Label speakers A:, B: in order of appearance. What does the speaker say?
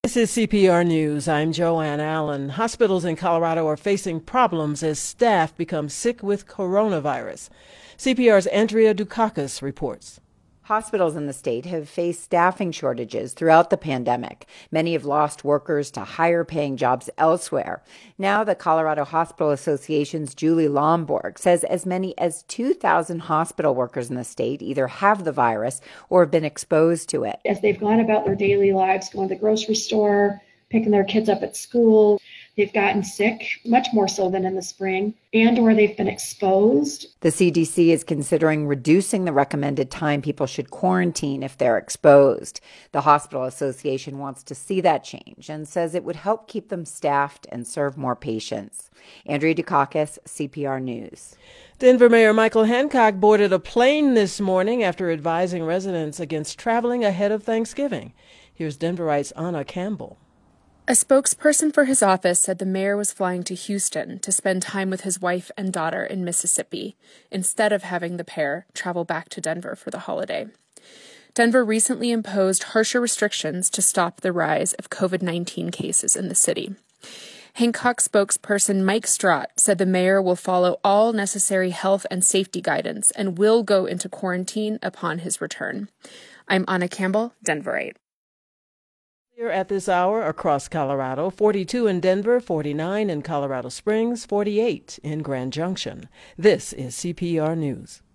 A: This is CPR News. I'm Joanne Allen. Hospitals in Colorado are facing problems as staff become sick with coronavirus. CPR's Andrea Dukakis reports.
B: Hospitals in the state have faced staffing shortages throughout the pandemic. Many have lost workers to higher-paying jobs elsewhere. Now, the Colorado Hospital Association's Julie Lomborg says as many as 2,000 hospital workers in the state either have the virus or have been exposed to it.
C: As they've gone about their daily lives, going to the grocery store, picking their kids up at school, they've gotten sick, much more so than in the spring, and or they've been exposed.
B: The CDC is considering reducing the recommended time people should quarantine if they're exposed. The Hospital Association wants to see that change and says it would help keep them staffed and serve more patients. Andrea Dukakis, CPR News.
A: Denver Mayor Michael Hancock boarded a plane this morning after advising residents against traveling ahead of Thanksgiving. Here's Denverite's Anna Campbell.
D: A spokesperson for his office said the mayor was flying to Houston to spend time with his wife and daughter in Mississippi, instead of having the pair travel back to Denver for the holiday. Denver recently imposed harsher restrictions to stop the rise of COVID-19 cases in the city. Hancock spokesperson Mike Strott said the mayor will follow all necessary health and safety guidance and will go into quarantine upon his return. I'm Anna Campbell, Denverite.
A: At this hour across Colorado, 42 in Denver, 49 in Colorado Springs, 48 in Grand Junction. This is CPR News.